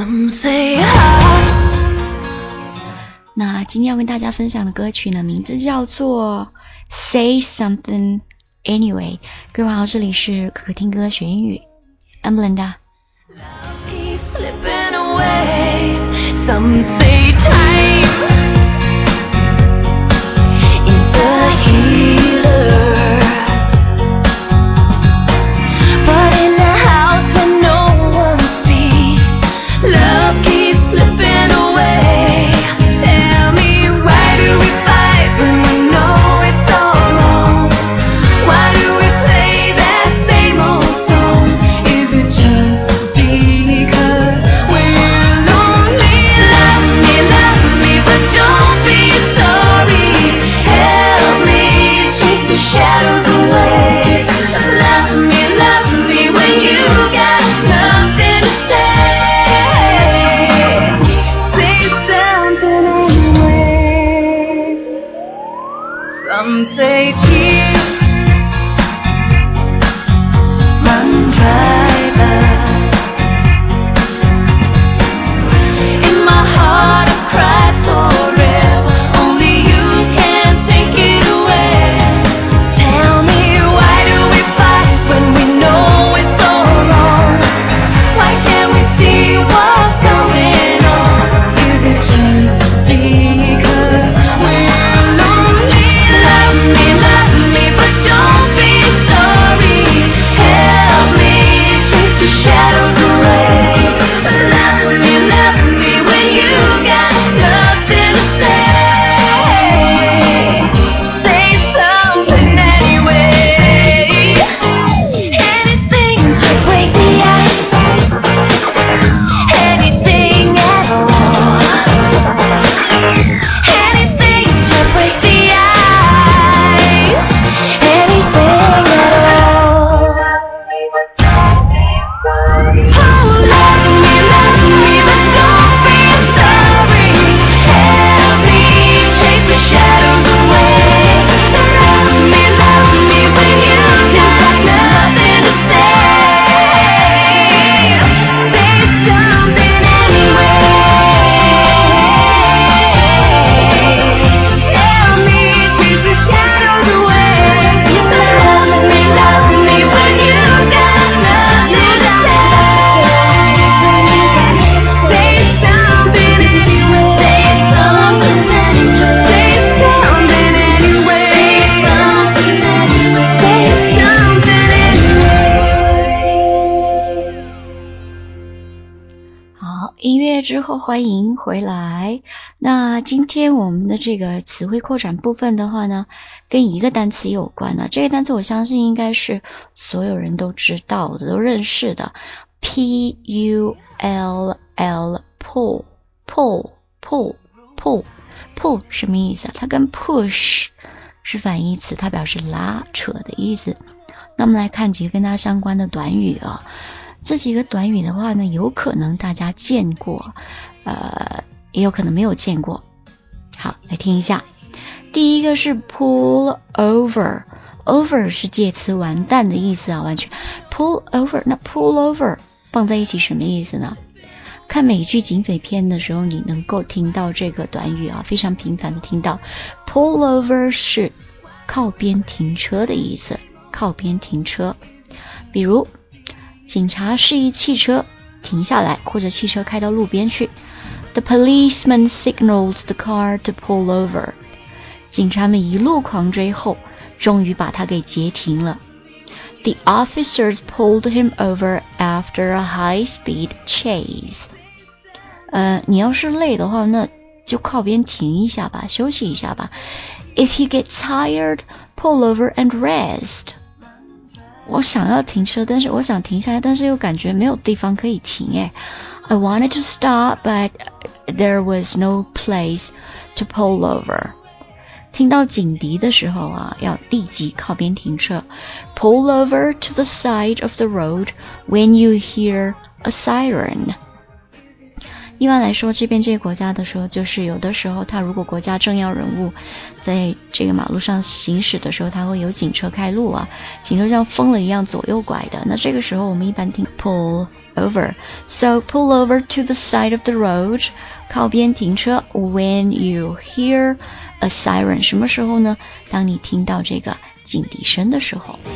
那今天要跟大家分享的歌曲呢，名字叫做 Say Something Anyway。 各位好，这里是可可听歌学英语， I'm Belinda。Love keeps slipping away. Some say time is a healer, but in a house where no one speaks, love keeps slipping away. Tell me, why do we fight when we know it's all wrong? Why do we play that same old song? Is it just because we're lonely? Love me, but don't be sorry. Help me chase the shadows away. Love me when you got nothing to say. Say something anyway. Some say tears run dry, but in my heart I've cried forever. Only you can take it away. Tell me, why do we fight when we know it's all wrong? Why can't we see what's going on? Is it just because we're lonely? Love me, but don't be sorry. Help me chase the shadows away. Love me when you got nothing to say. Say something anyway. Anything to break the ice. Anything at all. Anything to break the ice. Anything at all. Oh, love me, but don't be sorry. Help me chase the shadows away. Love me when you got nothing to say. Say something anyway. Help me chase the shadows away. Love me when you got nothing to say. Say something anyway. Say something anyway. Say something anyway. Say something anyway. 好，音乐之后欢迎回来。那今天我们的这个词汇扩展部分的话呢，跟一个单词有关的。这个单词我相信应该是所有人都知道的，都认识的。Pull pull 什么意思啊？它跟 push 是反义词，它表示拉扯的意思。那我们来看几个跟它相关的短语啊。这几个短语的话呢，有可能大家见过，也有可能没有见过。好，来听一下。第一个是 pull over，over 是介词完蛋的意思啊，完全 pull over。那 pull over 放在一起什么意思呢？看美剧警匪片的时候，你能够听到这个短语啊，非常频繁的听到。pull over 是靠边停车的意思，靠边停车。比如警察示意汽车停下来，或者汽车开到路边去。The policeman signaled the car to pull over。警察们一路狂追后，终于把他给截停了。The officers pulled him over after a high-speed chase。你要是累的话，那就靠边停一下吧，休息一下吧。If you get tired, pull over and rest。我想要停车，但是我想停下来，但是又感觉没有地方可以停哎。I wanted to stop, but there was no place to pull over。听到警笛的时候啊，要立即靠边停车。Pull over to the side of the road when you hear a siren。 一般来说这边这个国家的时候，就是有的时候他如果国家政要人物在这个马路上行驶的时候，他会有警车开路啊，警车像疯了一样左右拐的，那这个时候我们一般听 pull over. So pull over to the side of the road. 靠边停车 when you hear a siren. 什么时候呢？当你听到这个警笛声的时候。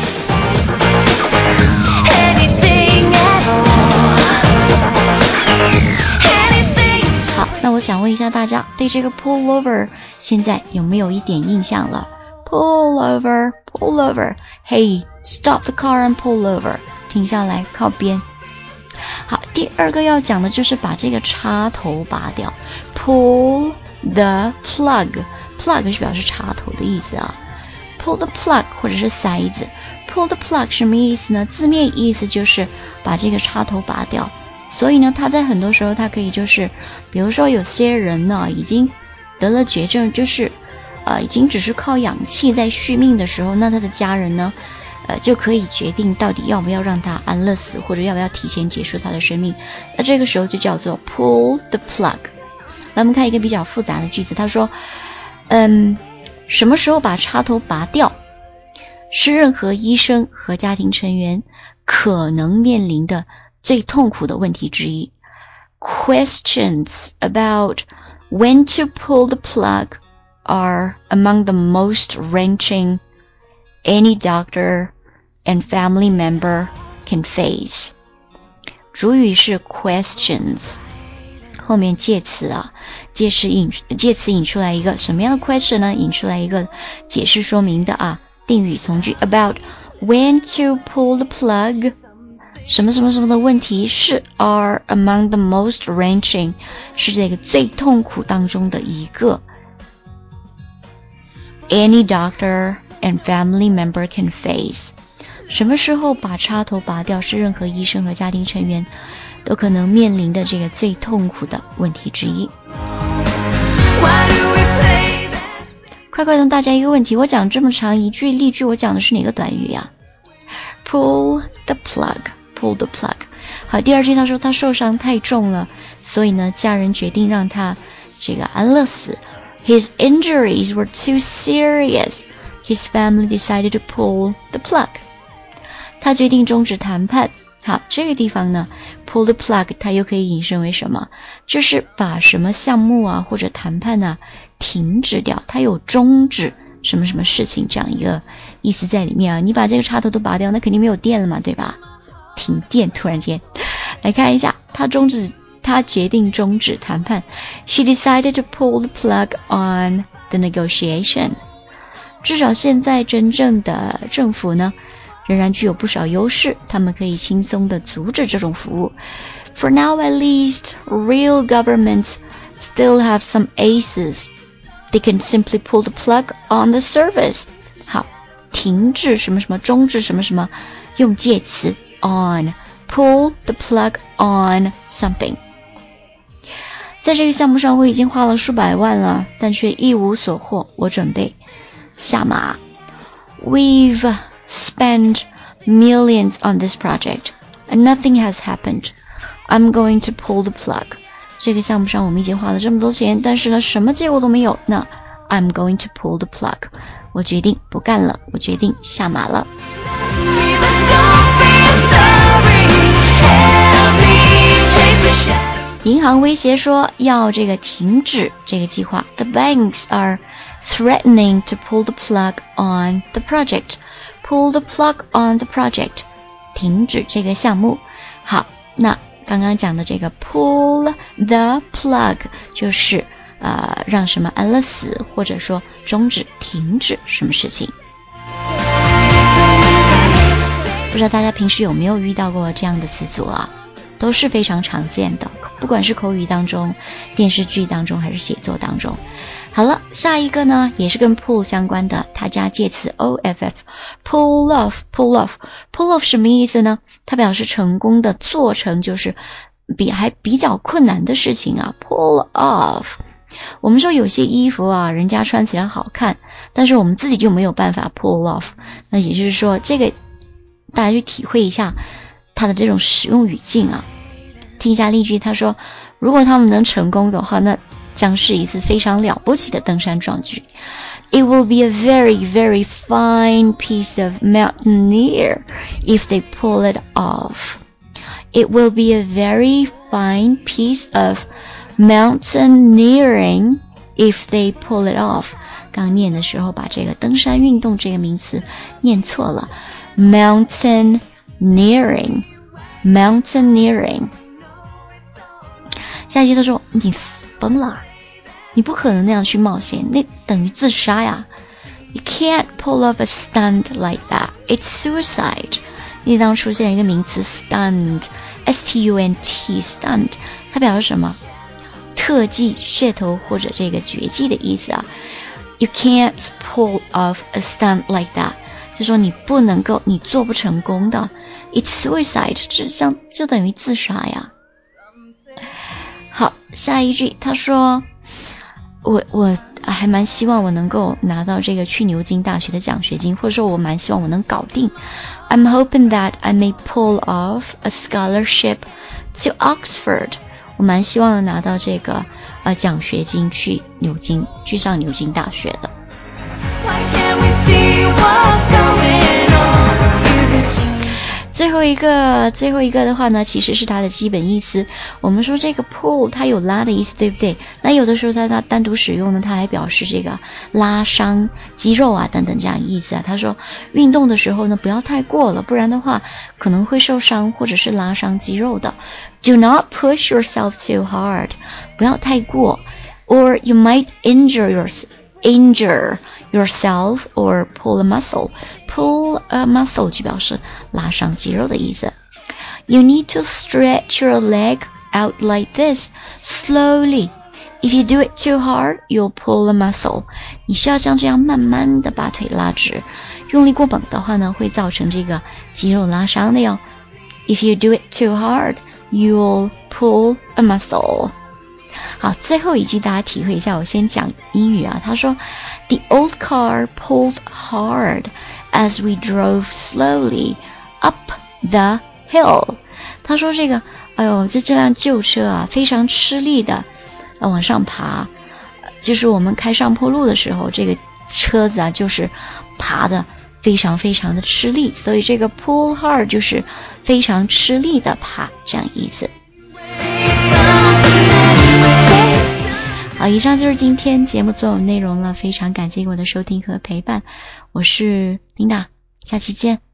好，那我想问一下大家，对这个 pull over 现在有没有一点印象了？ Pull over, pull over. Hey, stop the car and pull over. 停下来，靠边。好，第二个要讲的就是把这个插头拔掉 Pull the plug. Plug 是表示插头的意思啊。Pull the plug 或者是塞子。Pull the plug 什么意思呢？字面意思就是把这个插头拔掉。所以呢，它在很多时候它可以就是比如说有些人呢已经得了绝症，就是已经只是靠氧气在续命的时候，那他的家人呢就可以决定到底要不要让他安乐死，或者要不要提前结束他的生命。那这个时候就叫做 pull the plug。 来，我们看一个比较复杂的句子，他说什么时候把插头拔掉是任何医生和家庭成员可能面临的最痛苦的问题之一。 Questions about when to pull the plug are among the most wrenching any doctor and family member can face. 主语是 questions， 后面介词啊，介词引出来一个什么样的 question 呢？引出来一个解释说明的啊定语从句 about when to pull the plug， 什么什么什么的问题是 are among the most wrenching， 是这个最痛苦当中的一个。Any doctor and family member can face. 什么时候把插头拔掉是任何医生和家庭成员都可能面临的这个最痛苦的问题之一。快快问大家一个问题，我讲这么长一句例句，我讲的是哪个短语呀？Pull the plug. Pull the plug. 好，第二句他说他受伤太重了，所以呢家人决定让他这个安乐死。His injuries were too serious. His family decided to pull the plug. 他决定终止谈判。好，这个地方呢 pull the plug 它又可以引申为什么？就是把什么项目啊或者谈判啊停止掉，它有终止什么什么事情这样一个意思在里面啊。你把这个插头都拔掉，那肯定没有电了嘛，对吧？停电突然间。来看一下，他决定终止谈判。She decided to pull the plug on the negotiation. 至少现在真正的政府呢仍然具有不少优势，他们可以轻松地阻止这种服务。For now at least, real governments still have some aces. They can simply pull the plug on the service. 好，停止什么什么，终止什么什么，用介词 on. Pull the plug on something. 在这个项目上我已经花了数百万了，但却一无所获，我准备下马。We've spent millions on this project and nothing has happened. I'm going to pull the plug. 这个项目上我们已经花了这么多钱，但是呢什么结果都没有，那 I'm going to pull the plug. 我决定不干了，我决定下马了。银行威胁说要这个停止这个计划。The banks are threatening to pull the plug on the project. Pull the plug on the project. 停止这个项目。好，那刚刚讲的这个 pull the plug 就是让什么安乐死，或者说终止停止什么事情。不知道大家平时有没有遇到过这样的词组啊？都是非常常见的，不管是口语当中、电视剧当中还是写作当中。好了，下一个呢也是跟 pull 相关的，它加介词 off. Pull off, pull off. Pull off 什么意思呢？它表示成功的做成，就是还比较困难的事情啊。Pull off. 我们说有些衣服啊，人家穿起来好看，但是我们自己就没有办法 pull off。那也就是说，这个大家去体会一下它的这种使用语境啊。听一下例句，他说如果他们能成功的话，那将是一次非常了不起的登山壮举。It will be a very, very fine piece of mountaineer if they pull it off. It will be a very fine piece of mountaineering if they pull it off. 刚念的时候把这个登山运动这个名词念错了。Mountaineering. 下一句他说你疯了，你不可能那样去冒险，那等于自杀呀。You can't pull off a stunt like that. It's suicide. 那当出现一个名词 stunt, S-T-U-N-T, stunt, 它表示什么？特技、噱头或者这个绝技的意思啊。You can't pull off a stunt like that. 就说你不能够，你做不成功的。It's suicide. 就等于自杀呀。好，下一句他说我还蛮希望我能够拿到这个去牛津大学的奖学金，或者说我蛮希望我能搞定。I'm hoping that I may pull off a scholarship to Oxford. 我蛮希望拿到这个奖学金去上牛津大学的。最后一个的话呢，其实是它的基本意思。我们说这个 pull 它有拉的意思，对不对？那有的时候它单独使用呢，它还表示这个拉伤肌肉啊等等这样意思啊。他说运动的时候呢，不要太过了，不然的话可能会受伤或者是拉伤肌肉的。Do not push yourself too hard. 不要太过 or you might injure yourself or pull a muscle. Pull a muscle 就表示拉伤肌肉的意思。You need to stretch your leg out like this, slowly. If you do it too hard, you'll pull a muscle. 你需要像这样慢慢的把腿拉直，用力过猛的话呢，会造成这个肌肉拉伤的哟。If you do it too hard, you'll pull a muscle. 好，最后一句大家体会一下，我先讲英语啊。他说 The old car pulled hard as we drove slowly up the hill. 他说这辆旧车啊非常吃力的往上爬，就是我们开上坡路的时候，这个车子啊就是爬的非常非常的吃力，所以这个 pull hard 就是非常吃力的爬这样意思。好，以上就是今天节目所有内容了，非常感谢我的收听和陪伴，我是琳达，下期见。